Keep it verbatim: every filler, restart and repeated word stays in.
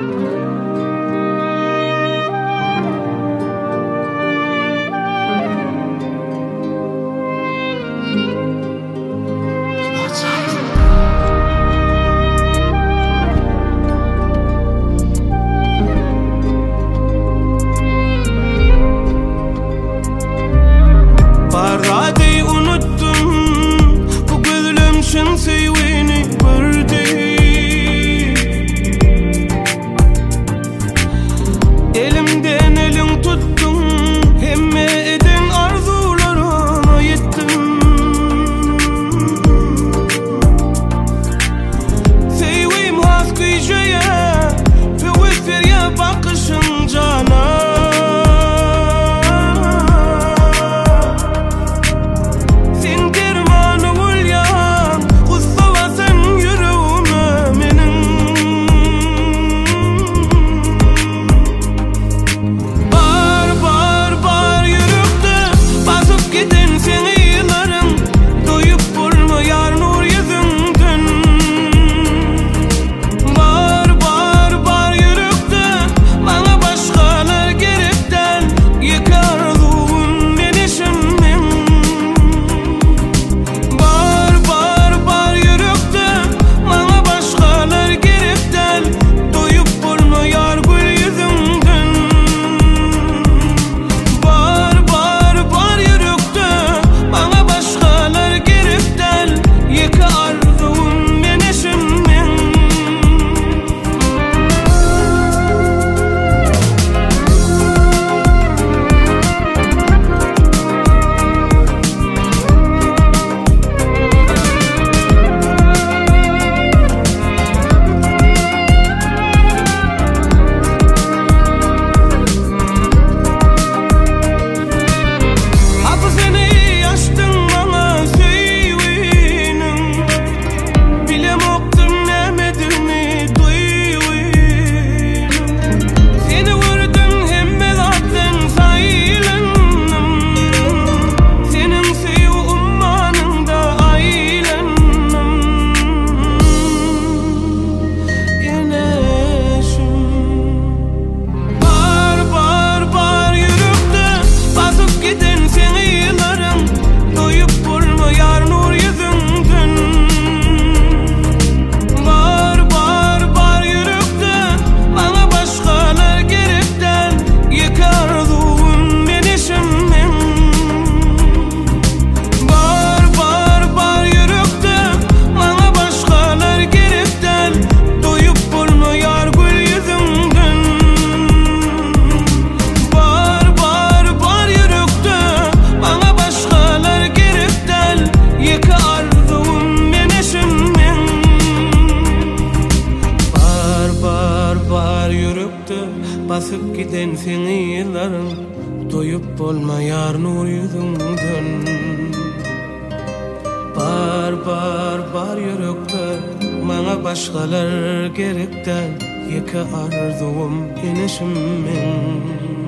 Elimden elin tuttum, hemme eden arzularıma yettim. Sevim has kıyıcıya, fevvet ver ya bakışın cana. Sen dermanı ol ya, kutsava sen yüreğime menin. Basıp giden seni yılların, doyup bolmayar nur yüzünden. Bar bar bar yürekte, bana başkalar gerekten. Yeke arzum inişim men.